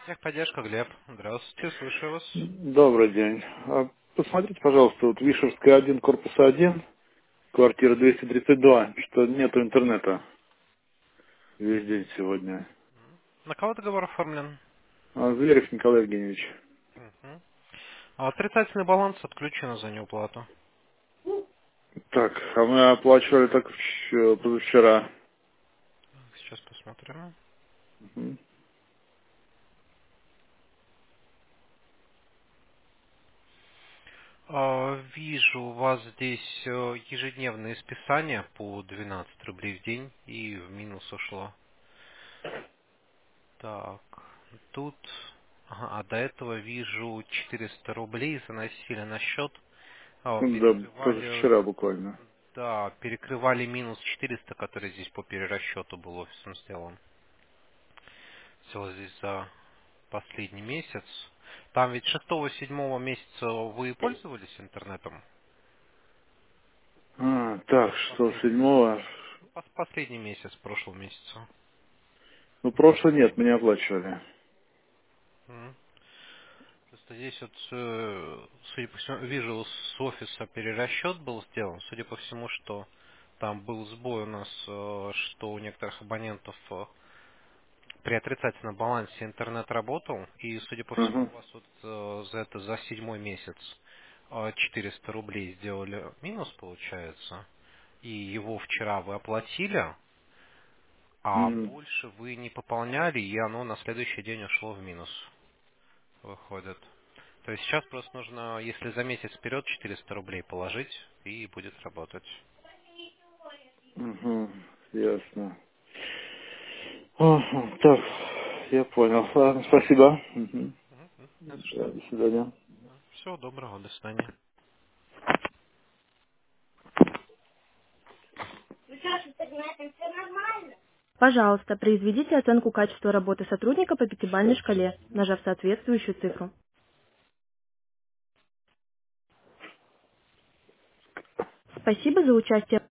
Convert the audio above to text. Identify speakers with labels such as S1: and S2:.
S1: Техподдержка, Глеб. Здравствуйте, слушаю вас.
S2: Добрый день. Посмотрите, пожалуйста, вот Вишерская 1, корпус 1, квартира 232, что нету интернета весь день сегодня.
S1: На кого договор оформлен?
S2: Зверев Николай Евгеньевич.
S1: Мгм. Отрицательный баланс отключен за неуплату.
S2: Так, а мы оплачивали так позавчера.
S1: Сейчас посмотрим.
S2: Мгм.
S1: Вижу, у вас здесь ежедневные списания по 12 рублей в день и в минус ушло. Так, тут... Ага, а до этого вижу 400 рублей заносили на счет.
S2: Да,
S1: Перекрывали,
S2: позавчера буквально.
S1: да, перекрывали минус 400, который здесь по перерасчету был офисом сделан. Все здесь за последний месяц. Там ведь 6-7 месяца вы пользовались интернетом?
S2: Так, что,
S1: Последний месяц.
S2: 7-го?
S1: Последний месяц прошлого месяца.
S2: Ну, прошлый нет, мы не оплачивали.
S1: М. Просто здесь вот, судя по всему, вижу, с офиса перерасчет был сделан. Судя по всему, что там был сбой у нас, что у некоторых абонентов при отрицательном балансе интернет работал, и, судя по всему, у
S2: Ага.
S1: вас вот за 7 месяц 400 рублей сделали минус, получается, и его вчера вы оплатили, а
S2: Мгм.
S1: больше вы не пополняли, и оно на следующий день ушло в минус, выходит. То есть сейчас просто нужно, если за месяц вперед 400 рублей положить, и будет работать.
S2: Мгм. Ясно. Ага, так, я понял. Ладно, спасибо. Мгм.
S1: Это
S2: Да,
S1: что?
S2: до свидания.
S1: Всего доброго, до свидания.
S3: Пожалуйста, произведите оценку качества работы сотрудника по пятибалльной шкале, нажав соответствующую цифру. Спасибо за участие.